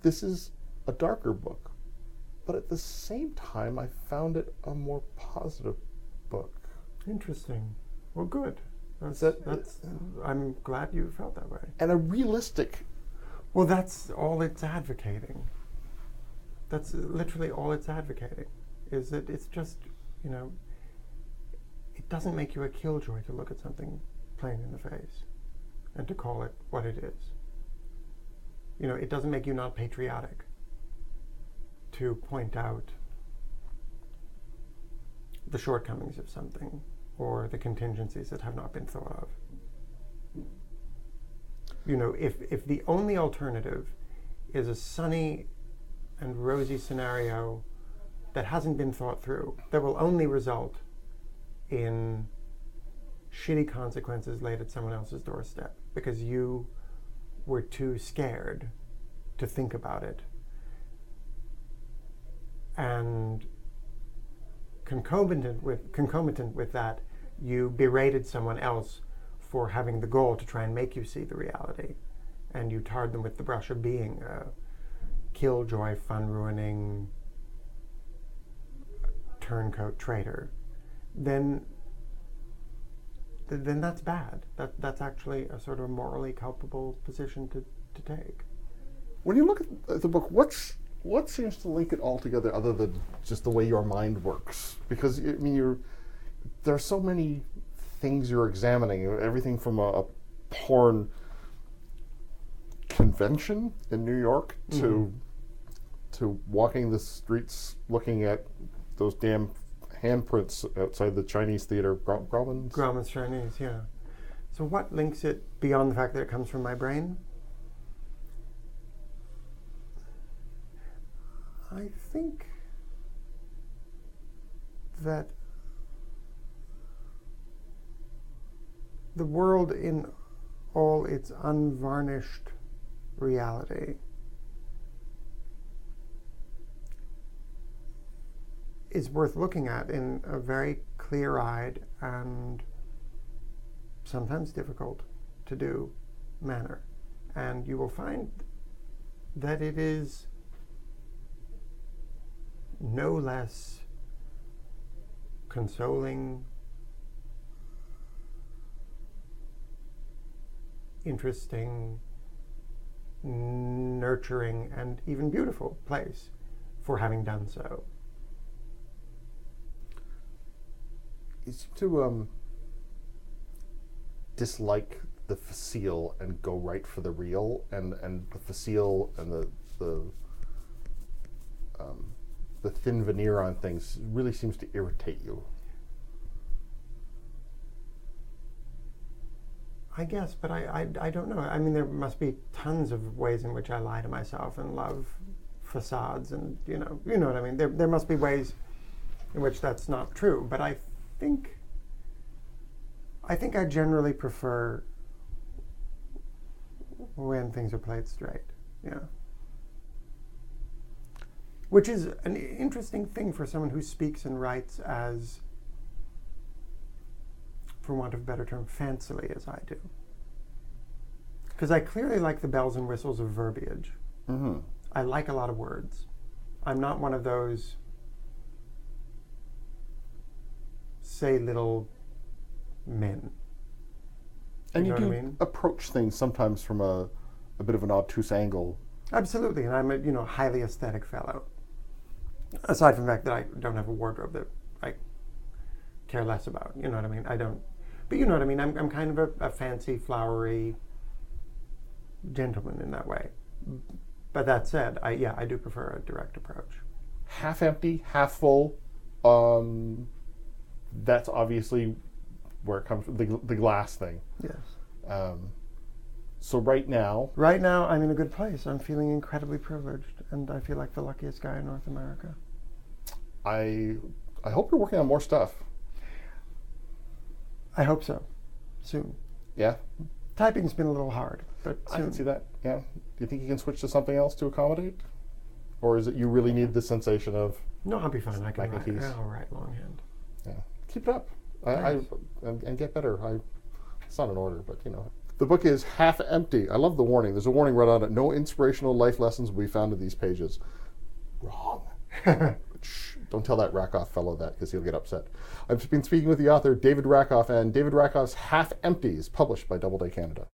this is a darker book, but at the same time, I found it a more positive book. Interesting. Well, good. That's I'm glad you felt that way. and a realistic. Well, that's all it's advocating. That's literally all it's advocating, is that it's just, it doesn't make you a killjoy to look at something plain in the face and to call it what it is. It doesn't make you not patriotic to point out the shortcomings of something or the contingencies that have not been thought of. If the only alternative is a sunny and rosy scenario that hasn't been thought through, that will only result in shitty consequences laid at someone else's doorstep because you were too scared to think about it. And concomitant with that, you berated someone else for having the goal to try and make you see the reality, and you tarred them with the brush of being a killjoy, fun-ruining, turncoat traitor, then that's bad. That's actually a sort of morally culpable position to take. When you look at the book, what seems to link it all together other than just the way your mind works? Because there are so many things you're examining. Everything from a porn convention in New York to walking the streets looking at those damn handprints outside the Chinese theater. Grauman's Chinese, yeah. So what links it beyond the fact that it comes from my brain? I think that the world in all its unvarnished reality is worth looking at in a very clear-eyed and sometimes difficult to do manner. And you will find that it is no less consoling, interesting, nurturing, and even beautiful place for having done so. You seem to dislike the facile and go right for the real, and the facile and the thin veneer on things really seems to irritate you. I guess, but I don't know. I mean, there must be tons of ways in which I lie to myself and love facades, and you know what I mean. There must be ways in which that's not true. But I think I generally prefer when things are played straight. Yeah. Which is an interesting thing for someone who speaks and writes as, for want of a better term, fancily as I do. Because I clearly like the bells and whistles of verbiage. Mm-hmm. I like a lot of words. I'm not one of those say little men. And you do what I mean? approach things sometimes from a bit of an obtuse angle. Absolutely, and I'm a highly aesthetic fellow. Aside from the fact that I don't have a wardrobe that I care less about, you know what I mean? I don't, but you know what I mean? I'm kind of a fancy, flowery gentleman in that way. But that said, I do prefer a direct approach. Half empty, half full. That's obviously where it comes from, the glass thing. Yes. So right now I'm in a good place. I'm feeling incredibly privileged, and I feel like the luckiest guy in North America. I hope you're working on more stuff. I hope so. Soon. Yeah? Typing's been a little hard, but soon. I can see that, yeah. Do you think you can switch to something else to accommodate? Or is it you really need the sensation of... No, I'll be fine. I can write. keys? I'll write longhand. Yeah. Keep it up. And get better. It's not an order, but, The book is half empty. I love the warning. There's a warning right on it. No inspirational life lessons will be found in these pages. Wrong. Shh, don't tell that Rakoff fellow that, because he'll get upset. I've been speaking with the author, David Rakoff, and David Rakoff's Half Empty is published by Doubleday Canada.